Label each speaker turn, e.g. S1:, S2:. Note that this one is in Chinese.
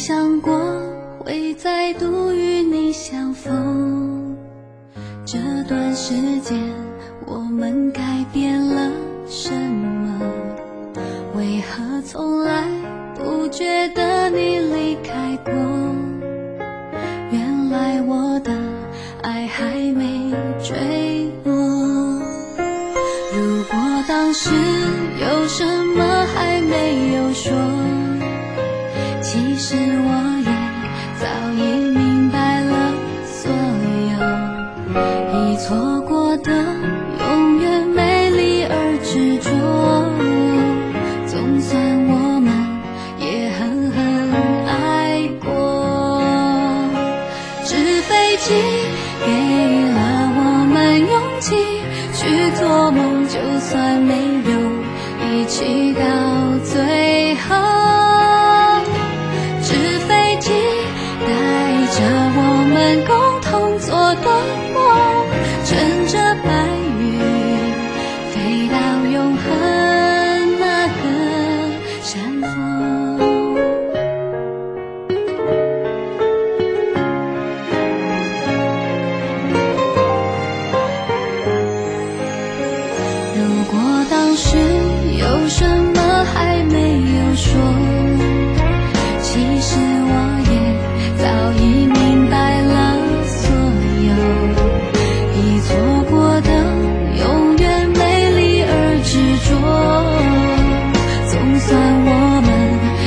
S1: 想过会再度与你相逢，这段时间我们改变了什么？为何从来不觉得你离开过？原来我的爱还没坠落。如果当时有什么还没有说，其实我也早已明白了所有，已错过的永远美丽而执着。总算我们也狠狠爱过，纸飞机给了我们勇气去做梦，就算没有一起到最后。纸飞机带着我们共同做的梦，乘着白云飞到永恒。